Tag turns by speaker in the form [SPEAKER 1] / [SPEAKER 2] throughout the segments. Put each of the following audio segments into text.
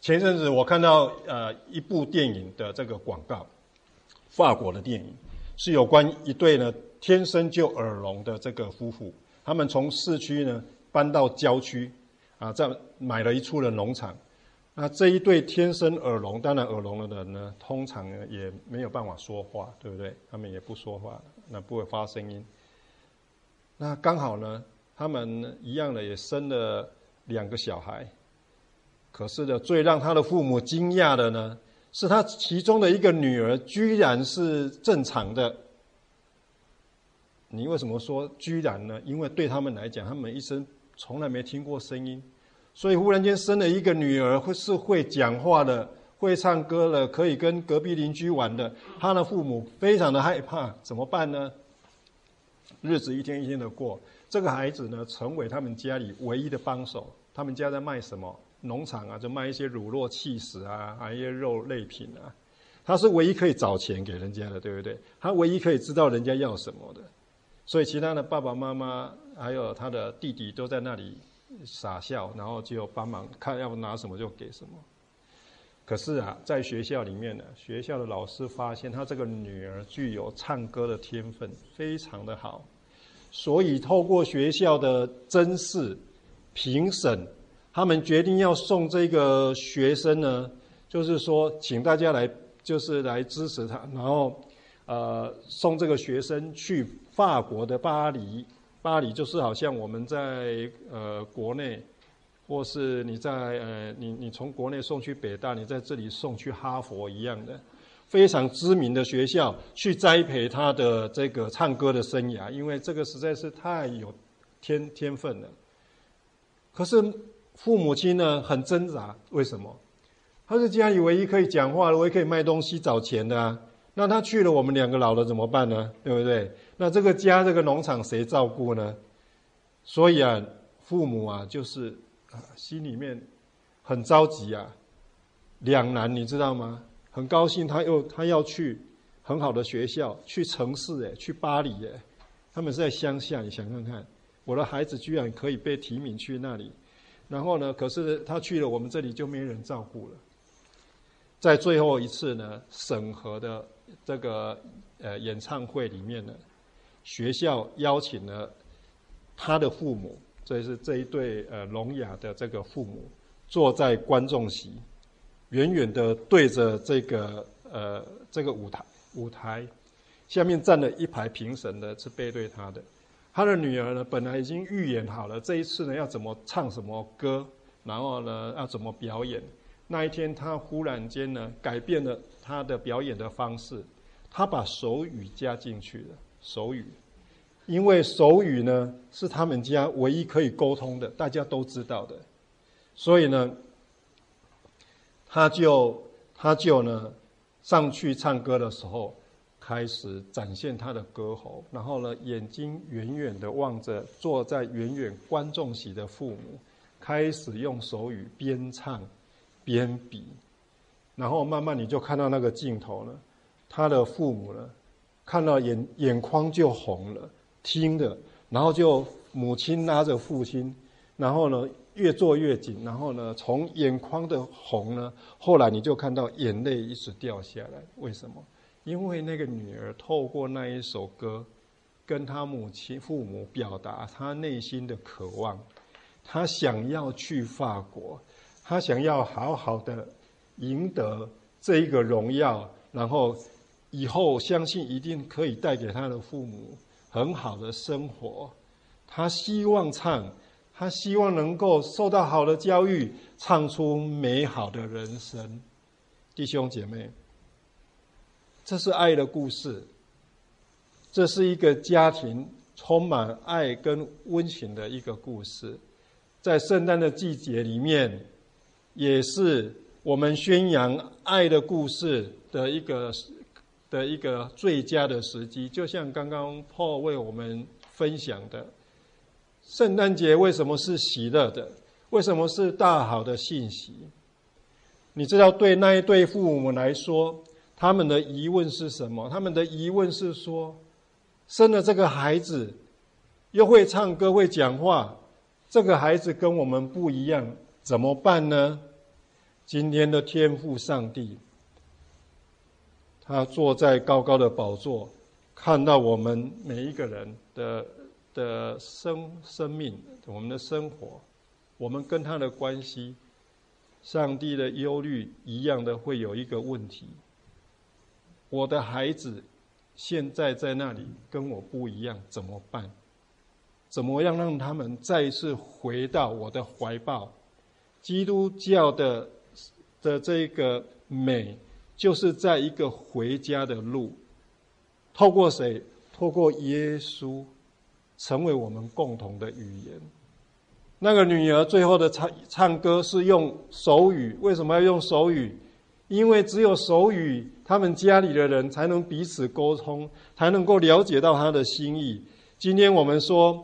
[SPEAKER 1] 前阵子我看到一部电影的这个广告，法国的电影，是有关一对呢天生就耳聋的这个夫妇，他们从市区呢搬到郊区在买了一处的农场。那这一对天生耳聋，当然耳聋的人呢，通常呢也没有办法说话，对不对？他们也不说话，那不会发声音。那刚好呢，他们一样的也生了2个小孩。可是呢，最让他的父母惊讶的呢，是他其中的一个女儿居然是正常的。你为什么说居然呢？因为对他们来讲，他们一生从来没听过声音，所以忽然间生了一个女儿，会讲话的，会唱歌的，可以跟隔壁邻居玩的。他的父母非常的害怕，怎么办呢？日子一天一天的过，这个孩子呢，成为他们家里唯一的帮手。他们家在卖什么？农场就卖一些乳酪、起司还有一些肉类品他是唯一可以找钱给人家的，对不对？他唯一可以知道人家要什么的，所以其他的爸爸妈妈还有他的弟弟都在那里傻笑，然后就帮忙看要拿什么就给什么。可是在学校里面呢，学校的老师发现他这个女儿具有唱歌的天分，非常的好，所以透过学校的甄试、评审，他们决定要送这个学生呢，就是说请大家来，就是来支持他，然后送这个学生去法国的巴黎。巴黎就是好像我们在国内，或是你在你从国内送去北大，你在这里送去哈佛一样的，非常知名的学校，去栽培他的这个唱歌的生涯，因为这个实在是太有天分了。可是父母亲呢很挣扎，为什么？他是家里唯一可以讲话的，唯一可以卖东西找钱的那他去了，我们2个老了怎么办呢？对不对？那这个家这个农场谁照顾呢？所以父母就是心里面很着急两难，你知道吗？很高兴他要去很好的学校，去城市去巴黎他们是在乡下，你想看看，我的孩子居然可以被提名去那里，然后呢，可是他去了，我们这里就没人照顾了。在最后一次呢审核的这个演唱会里面呢，学校邀请了他的父母，这是这一对聋哑的这个父母，坐在观众席，远远的对着这个舞台下面站了一排评审的，是背对他的。他的女儿呢，本来已经预演好了这一次呢要怎么唱什么歌，然后呢要怎么表演。那一天他忽然间呢改变了他的表演的方式，他把手语加进去了。手语，因为手语呢是他们家唯一可以沟通的，大家都知道的，所以呢他就呢上去唱歌的时候开始展现他的歌喉，然后呢眼睛远远的望着坐在远远观众席的父母，开始用手语边唱边比，然后慢慢你就看到那个镜头呢，他的父母呢看到眼眶就红了，听的，然后就母亲拉着父亲，然后呢越坐越紧，然后呢从眼眶的红呢，后来你就看到眼泪一直掉下来。为什么？因为那个女儿透过那一首歌跟她父母表达她内心的渴望，她想要去法国，她想要好好的赢得这一个荣耀，然后以后相信一定可以带给她的父母很好的生活。她希望唱，她希望能够受到好的教育，唱出美好的人生。弟兄姐妹，这是爱的故事，这是一个家庭充满爱跟温情的一个故事。在圣诞的季节里面，也是我们宣扬爱的故事的一个最佳的时机。就像刚刚 Paul 为我们分享的，圣诞节为什么是喜乐的？为什么是大好的信息？你知道对那一对父母来说，他们的疑问是什么？他们的疑问是说，生了这个孩子又会唱歌会讲话，这个孩子跟我们不一样，怎么办呢？ 今天的天父上帝，他坐在高高的宝座，看到我们每一个人的生命，我们的生活，我们跟他的关系，上帝的忧虑一样的会有一个问题：我的孩子现在在那里跟我不一样，怎么办？怎么样让他们再一次回到我的怀抱？基督教的这个美，就是在一个回家的路，透过谁？透过耶稣，成为我们共同的语言。那个女儿最后的唱歌是用手语，为什么要用手语？因为只有手语，他们家里的人才能彼此沟通，才能够了解到他的心意。今天我们说，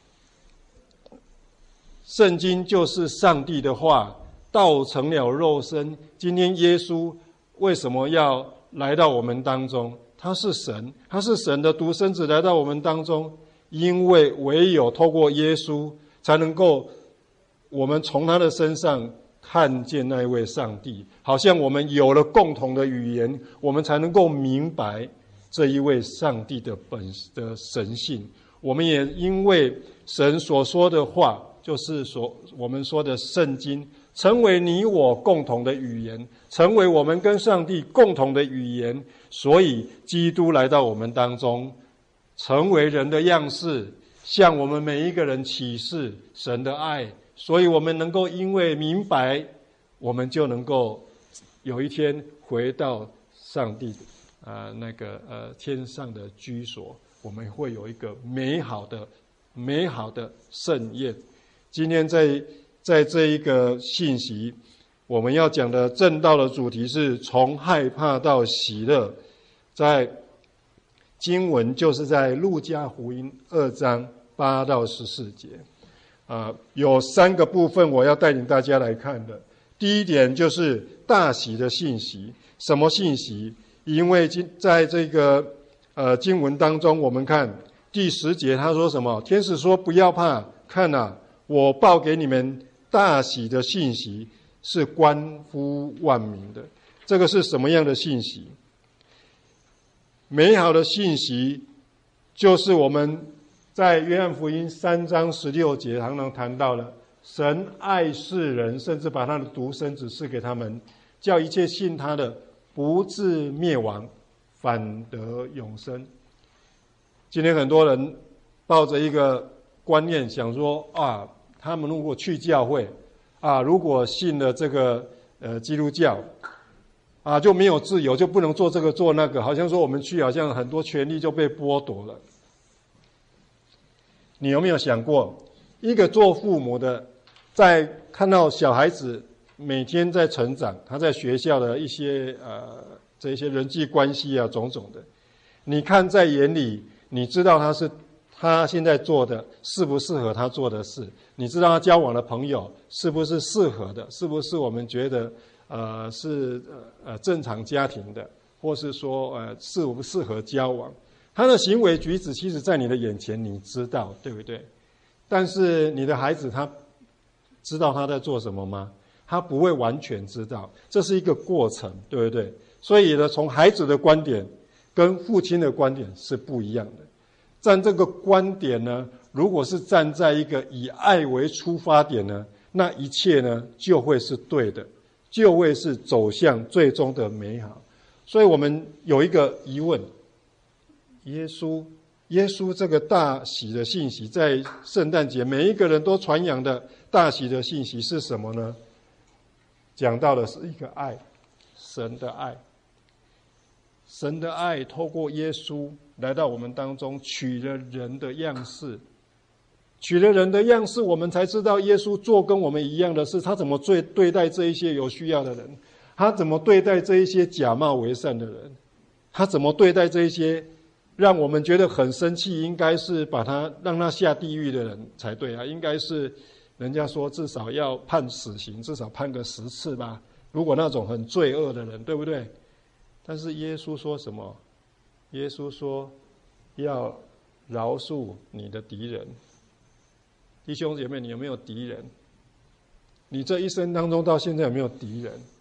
[SPEAKER 1] 圣经就是上帝的话，道成了肉身。今天耶稣为什么要来到我们当中？他是神，他是神的独生子来到我们当中，因为唯有透过耶稣，才能够我们从他的身上看见那一位上帝，好像我们有了共同的语言，我们才能够明白这一位上帝的的神性。我们也因为神所说的话，就是我们说的圣经，成为你我共同的语言，成为我们跟上帝共同的语言。所以基督来到我们当中，成为人的样式，向我们每一个人启示神的爱。所以我们能够因为明白，我们就能够有一天回到上帝天上的居所，我们会有一个美好的盛宴。今天在这一个信息，我们要讲的正道的主题是从害怕到喜乐。在经文就是在路加福音2章8到14节。有3个部分我要带领大家来看的。第一点就是大喜的信息。什么信息？因为在这个经文当中，我们看第10节，他说什么？天使说不要怕，看啊，我报给你们大喜的信息，是关乎万民的。这个是什么样的信息？美好的信息，就是我们在约翰福音3章16节常常谈到了，神爱世人，甚至把他的独生子赐给他们，叫一切信他的不至灭亡，反得永生。今天很多人抱着一个观念，想说他们如果去教会如果信了这个基督教就没有自由，就不能做这个做那个，好像说我们去，好像很多权利就被剥夺了。你有没有想过，一个做父母的，在看到小孩子每天在成长，他在学校的一些这些人际关系种种的，你看在眼里，你知道他现在做的适不适合他做的事，你知道他交往的朋友是不是适合的，是不是我们觉得是正常家庭的，或是说适不适合交往。他的行为举止其实在你的眼前你知道，对不对？但是你的孩子他知道他在做什么吗？他不会完全知道，这是一个过程，对不对？所以呢，从孩子的观点跟父亲的观点是不一样的。站这个观点呢，如果是站在一个以爱为出发点呢，那一切呢就会是对的，就会是走向最终的美好。所以我们有一个疑问，耶稣这个大喜的信息，在圣诞节每一个人都传扬的大喜的信息是什么呢？讲到的是一个爱，神的爱。神的爱透过耶稣来到我们当中，取了人的样式，我们才知道耶稣做跟我们一样的事。他怎么对待这一些有需要的人？他怎么对待这一些假冒为善的人？他怎么对待这一些让我们觉得很生气，应该是让他下地狱的人才对应该是人家说至少要判死刑，至少判个10次吧，如果那种很罪恶的人，对不对？但是耶稣说什么？耶稣说要饶恕你的敌人。弟兄姐妹，你有没有敌人？你这一生当中到现在有没有敌人？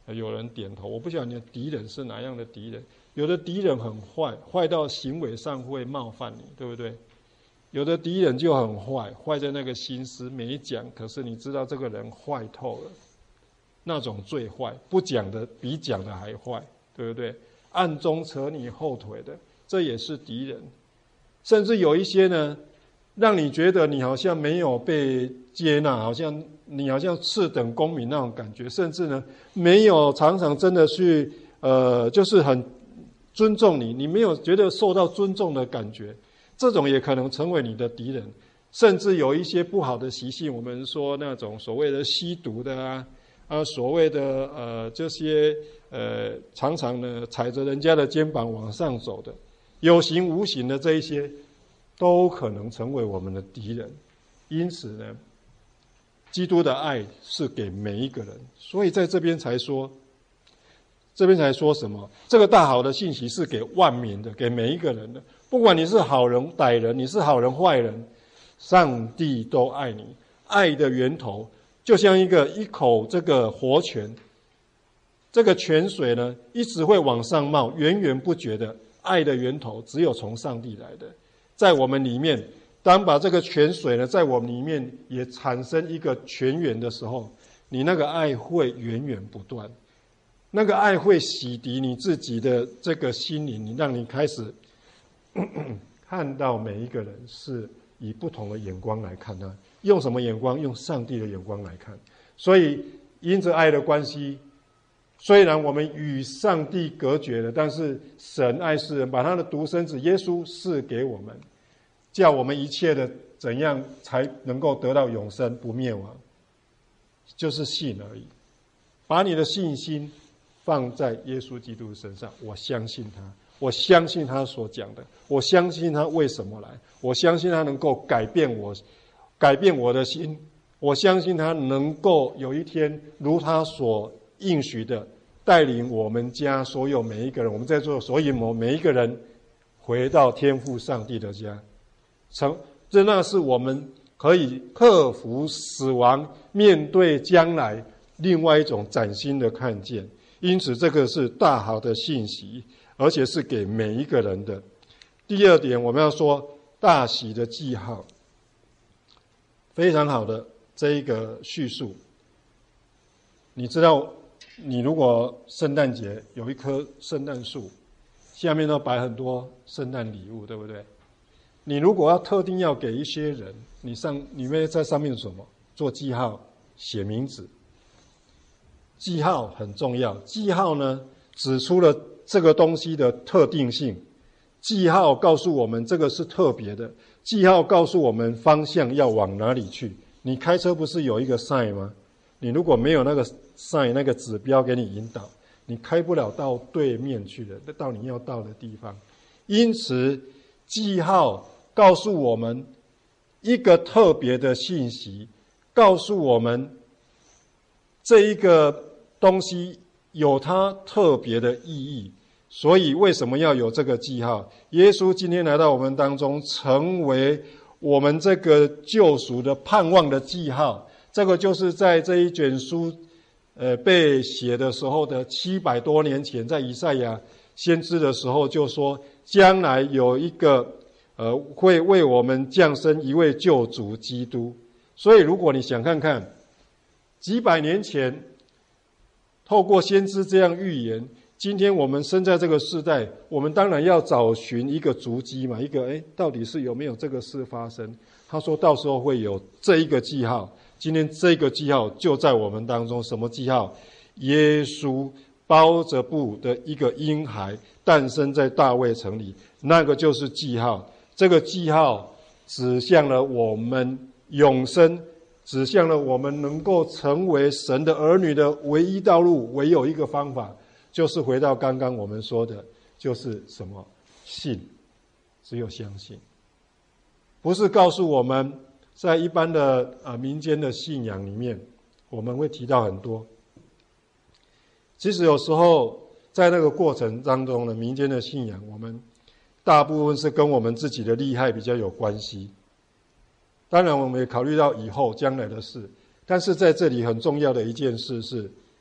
[SPEAKER 1] 有人点头。我不晓得你的敌人是哪样的敌人，有的敌人很坏，坏到行为上会冒犯你，对不对？有的敌人就很坏，坏在那个心思没讲，可是你知道这个人坏透了，那种最坏，不讲的比讲的还坏，对不对？暗中扯你后腿的，这也是敌人。甚至有一些呢，让你觉得你好像没有被接纳，你好像次等公民那种感觉，甚至呢没有常常真的去就是很尊重你，你没有觉得受到尊重的感觉，这种也可能成为你的敌人。甚至有一些不好的习性，我们说那种所谓的吸毒的所谓的这些常常呢踩着人家的肩膀往上走的，有形无形的这一些，都可能成为我们的敌人。因此呢，基督的爱是给每一个人，所以在这边才说什么？这个大好的信息是给万民的，给每一个人的，不管你是好人歹人，你是好人坏人，上帝都爱你。爱的源头就像一口这个活泉，这个泉水呢一直会往上冒，源源不绝的。爱的源头只有从上帝来的，在我们里面，当把这个泉水呢在我们里面也产生一个泉源的时候，你那个爱会源源不断，那个爱会洗涤你自己的这个心灵，你让你开始看到每一个人是以不同的眼光来看他。用什么眼光？用上帝的眼光来看。所以因着爱的关系，虽然我们与上帝隔绝了，但是神爱世人，把他的独生子耶稣赐给我们，叫我们一切的怎样才能够得到永生不灭亡，就是信而已。把你的信心放在耶稣基督身上，我相信他，我相信他所讲的，我相信他为什么来，我相信他能够改变我的心，我相信他能够有一天如他所应许的带领我们家所有每一个人，我们在座所有每一个人回到天父上帝的家，那是我们可以克服死亡，面对将来另外一种崭新的看见。因此这个是大好的信息，而且是给每一个人的。第二点，我们要说大喜的记号，非常好的这一个叙述。你知道，你如果圣诞节有一棵圣诞树，下面都摆很多圣诞礼物，对不对？你如果要特定要给一些人，你会在上面什么？做记号，写名字。记号很重要，记号呢指出了这个东西的特定性，记号告诉我们这个是特别的，记号告诉我们方向要往哪里去。你开车不是有一个 sign 吗？你如果没有那个 sign 那个指标给你引导，你开不了到对面去的，到你要到的地方。因此记号告诉我们一个特别的信息，告诉我们这一个东西有它特别的意义。所以为什么要有这个记号？耶稣今天来到我们当中，成为我们这个救赎的盼望的记号。这个就是在这一卷书被写的时候的700多年前，在以赛亚先知的时候就说，将来有一个会为我们降生一位救主基督。所以如果你想看看几百年前透过先知这样预言，今天我们生在这个世代，我们当然要找寻一个足迹嘛，一个到底是有没有这个事发生。他说到时候会有这一个记号，今天这个记号就在我们当中。什么记号？耶稣包着布的一个婴孩诞生在大卫城里，那个就是记号。这个记号指向了我们永生，指向了我们能够成为神的儿女的唯一道路，唯有一个方法，就是回到刚刚我们说的，就是什么？信，只有相信。不是告诉我们在一般的民间的信仰里面，我们会提到很多。其实有时候在那个过程当中呢，民间的信仰，我们大部分是跟我们自己的利害比较有关系。当然我们也考虑到以后将来的事，但是在这里很重要的一件事是，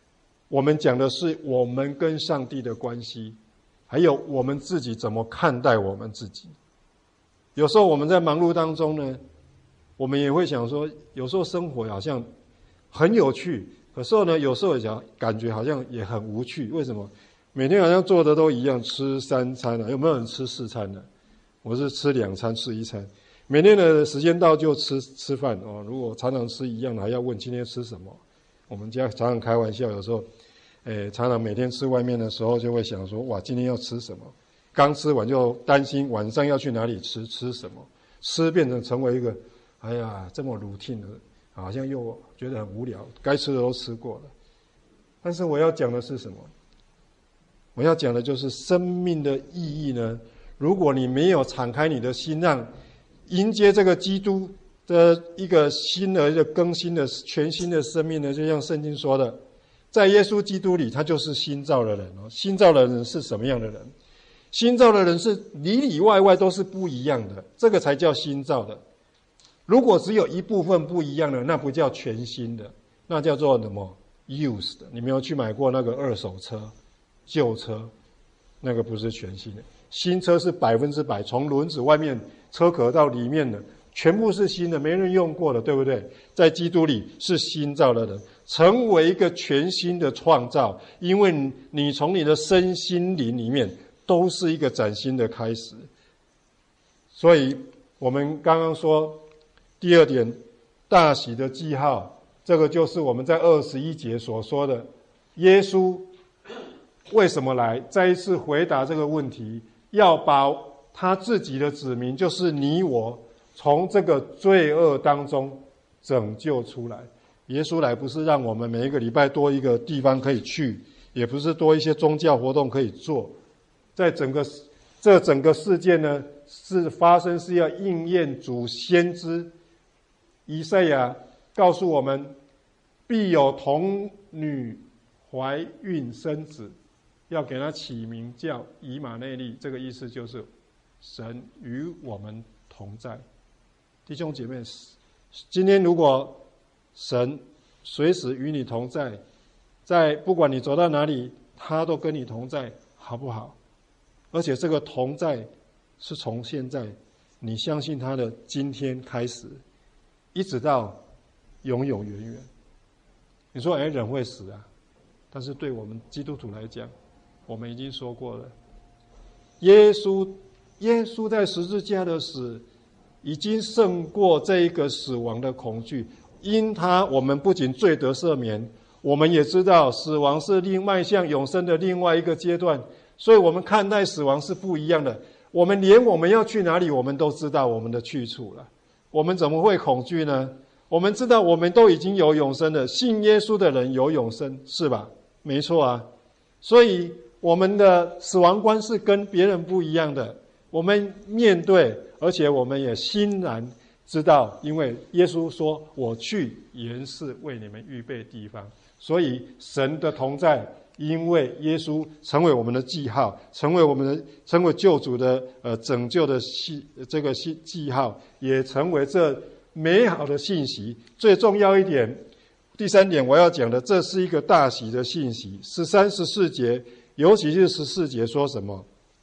[SPEAKER 1] 我们讲的是我们跟上帝的关系，还有我们自己怎么看待我们自己。有时候我们在忙碌当中呢，我们也会想说，有时候生活好像很有趣，可是呢，有时候也感觉好像也很无趣。为什么？每天好像做的都一样，吃3餐有没有人吃4餐呢？我是吃2餐，吃1餐。每天的时间到就吃饭哦。如果常常吃一样的，还要问今天吃什么。我们家常常开玩笑，有时候，常常每天吃外面的时候，就会想说，哇，今天要吃什么？刚吃完就担心晚上要去哪里吃什么，成为一个，哎呀，这么 routine 的，好像又觉得很无聊，该吃的都吃过了。但是我要讲的是什么？我要讲的就是生命的意义呢。如果你没有敞开你的心，让迎接这个基督的一个新的一个更新的全新的生命呢，就像圣经说的，在耶稣基督里，他就是新造的人哦。新造的人是什么样的人？新造的人是里里外外都是不一样的，这个才叫新造的。如果只有一部分不一样的，那不叫全新的，那叫做什么 used 的。你没有去买过那个二手车、旧车，那个不是全新的。新车是100%，从轮子外面车壳到里面的全部是新的，没人用过的，对不对？在基督里是新造的人，成为一个全新的创造，因为你从你的身心灵里面都是一个崭新的开始。所以我们刚刚说第2点，大喜的记号，这个就是我们在21节所说的，耶稣为什么来？再一次回答这个问题，要把他自己的子民，就是你我，从这个罪恶当中拯救出来。耶稣来不是让我们每一个礼拜多一个地方可以去，也不是多一些宗教活动可以做，在整个事件呢，是发生是要应验主先知以赛亚告诉我们，必有童女怀孕生子，要给他起名叫以马内利。这个意思就是神与我们同在。弟兄姐妹，今天如果神随时与你同在，在不管你走到哪里，他都跟你同在，好不好？而且这个同在是从现在你相信他的今天开始，一直到永永远远。你说人会死啊，但是对我们基督徒来讲，我们已经说过了，耶稣在十字架的死已经胜过这一个死亡的恐惧。因他，我们不仅罪得赦免，我们也知道死亡是迈向永生的另外一个阶段，所以我们看待死亡是不一样的。我们连我们要去哪里，我们都知道我们的去处了，我们怎么会恐惧呢？我们知道我们都已经有永生了，信耶稣的人有永生，是吧？没错啊。所以我们的死亡观是跟别人不一样的，我们面对，而且我们也欣然知道，因为耶稣说，我去原是为你们预备地方。所以神的同在，因为耶稣成为我们的记号，成为救主的拯救的这个记号，也成为这美好的信息。最重要一点，第3点我要讲的，这是一个大喜的信息。13、14节，尤其是14节说什么？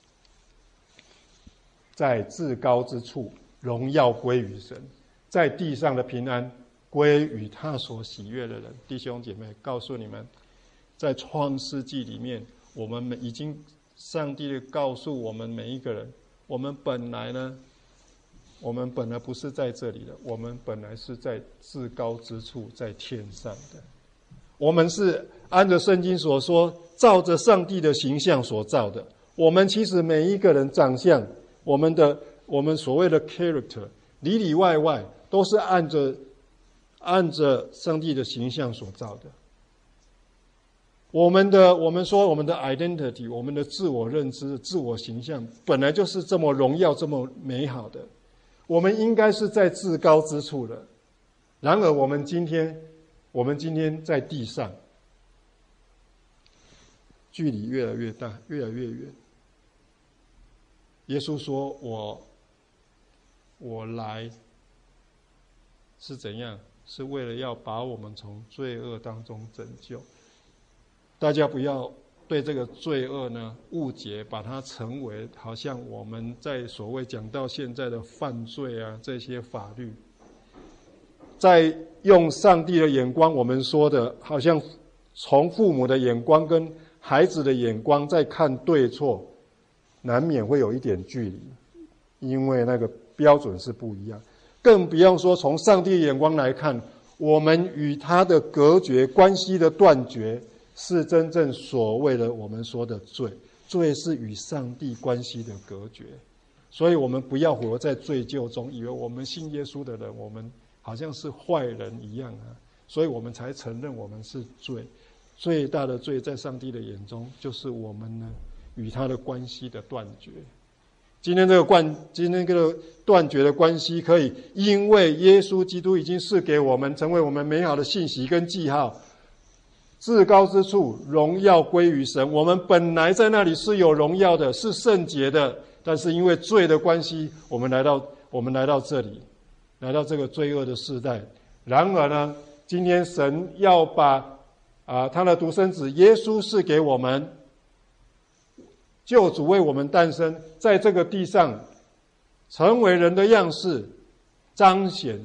[SPEAKER 1] 在至高之处，荣耀归于神，在地上的平安归于他所喜悦的人。弟兄姐妹，告诉你们，在创世纪里面，我们已经上帝告诉我们每一个人，我们本来不是在这里的，我们本来是在至高之处，在天上的。我们是按着圣经所说，照着上帝的形象所造的。我们其实每一个人长相，我们所谓的 character， 里里外外都是按着上帝的形象所造的。我们说我们的 identity， 我们的自我认知、自我形象，本来就是这么荣耀、这么美好的。我们应该是在至高之处的。然而我们今天在地上，距离越来越大，越来越远。耶稣说，我来是怎样？是为了要把我们从罪恶当中拯救。 大家不要对这个罪恶呢误解，把它成为好像我们在所谓讲到现在的犯罪啊这些法律，在用上帝的眼光，我们说的好像从父母的眼光跟孩子的眼光在看对错，难免会有一点距离，因为那个标准是不一样。更不要说从上帝的眼光来看，我们与他的隔绝关系的断绝，是真正所谓的我们说的罪。罪是与上帝关系的隔绝，所以我们不要活在罪疚中，以为我们信耶稣的人，我们好像是坏人一样啊，所以我们才承认我们是罪。最大的罪在上帝的眼中，就是我们呢与他的关系的断绝。今天这个断绝的关系，可以因为耶稣基督已经赐给我们，成为我们美好的信息跟记号。至高之处，荣耀归于神。我们本来在那里是有荣耀的，是圣洁的，但是因为罪的关系，我们来到这里，来到这个罪恶的世代。然而呢，今天神要把他的独生子耶稣赐给我们，救主为我们诞生，在这个地上成为人的样式，彰显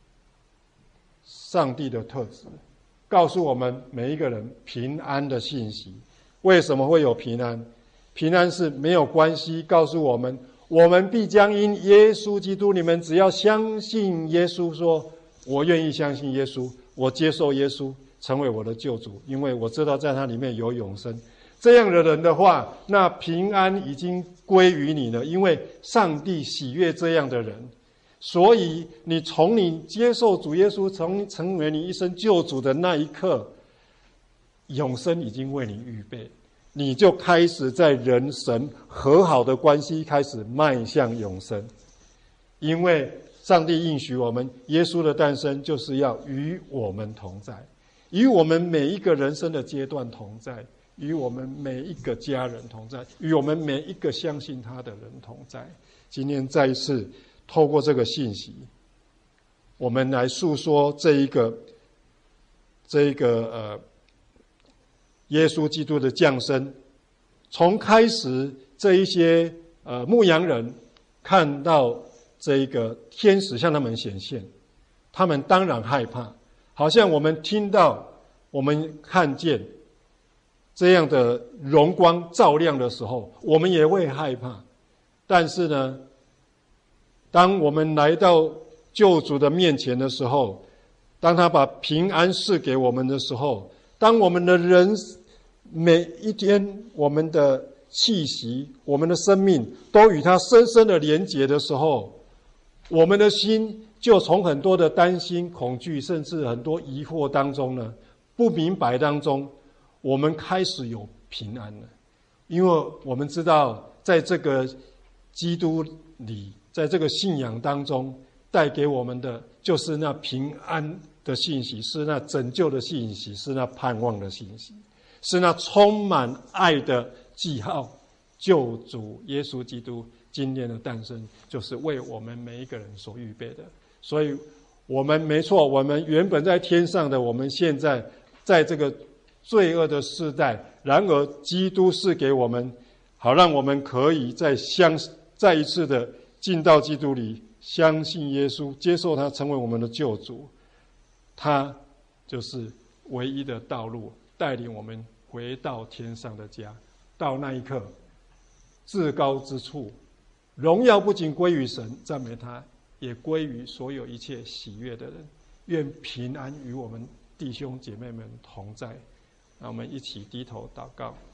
[SPEAKER 1] 上帝的特质，告诉我们每一个人平安的信息。为什么会有平安？平安是没有关系，告诉我们，我们必将因耶稣基督，你们只要相信耶稣，说我愿意相信耶稣，我接受耶稣成为我的救主，因为我知道在他里面有永生。这样的人的话，那平安已经归于你了，因为上帝喜悦这样的人。所以你从你接受主耶稣成为你一生救主的那一刻，永生已经为你预备，你就开始在人神和好的关系开始迈向永生。因为上帝应许我们，耶稣的诞生就是要与我们同在，与我们每一个人生的阶段同在，与我们每一个家人同在，与我们每一个相信他的人同在。今天再一次透过这个信息，我们来诉说这一个耶稣基督的降生。从开始这一些牧羊人看到这一个天使向他们显现，他们当然害怕，好像我们听到我们看见这样的荣光照亮的时候，我们也会害怕。但是呢，当我们来到救主的面前的时候，当他把平安赐给我们的时候，当我们的人每一天我们的气息，我们的生命都与他深深的连结的时候，我们的心就从很多的担心、恐惧，甚至很多疑惑当中呢，不明白当中，我们开始有平安了。因为我们知道在这个基督里，在这个信仰当中带给我们的就是那平安的信息，是那拯救的信息，是那盼望的信息，是那充满爱的记号。救主耶稣基督今天的诞生，就是为我们每一个人所预备的。所以我们没错，我们原本在天上的，我们现在在这个罪恶的世代，然而基督是给我们，好让我们可以再一次的进到基督里，相信耶稣，接受他成为我们的救主。他就是唯一的道路，带领我们回到天上的家。到那一刻，至高之处，荣耀不仅归于神，赞美他，也归于所有一切喜悦的人。愿平安与我们弟兄姐妹们同在。让我们一起低头祷告。